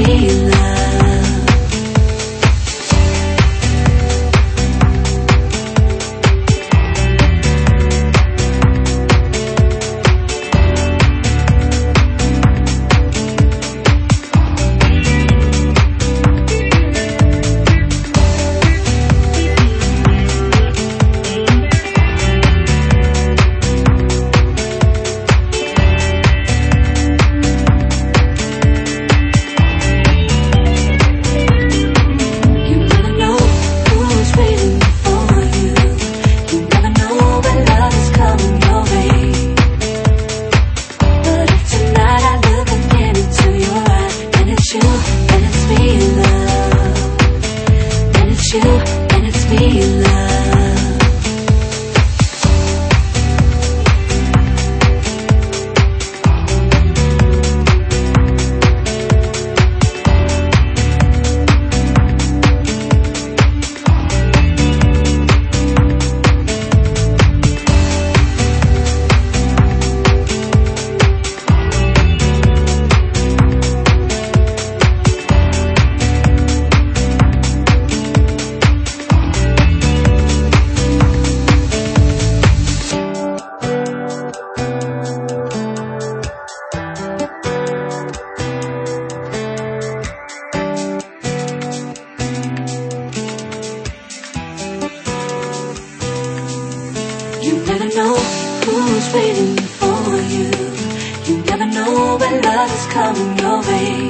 me, love. You never know who's waiting for you. You never know when love is coming your way.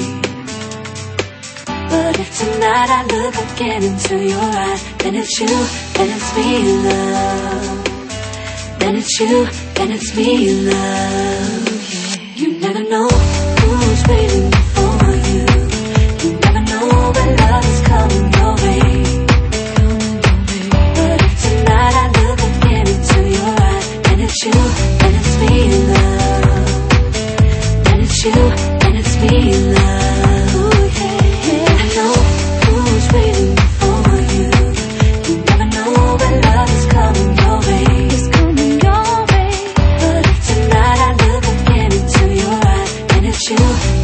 But if tonight I look again into your eyes, then it's you, then it's me, love. Then it's you, then it's me, love. Yeah. You never know who's waiting for you. You never know when love is coming your way. But if tonight I look again into your eyes, then it's you, then it's me, love. Then it's you, then it's me, love. Ooh, yeah, yeah. I know who's waiting for you. You never know when love is coming your way. It's coming your way. But if tonight I look again into your eyes, then it's you.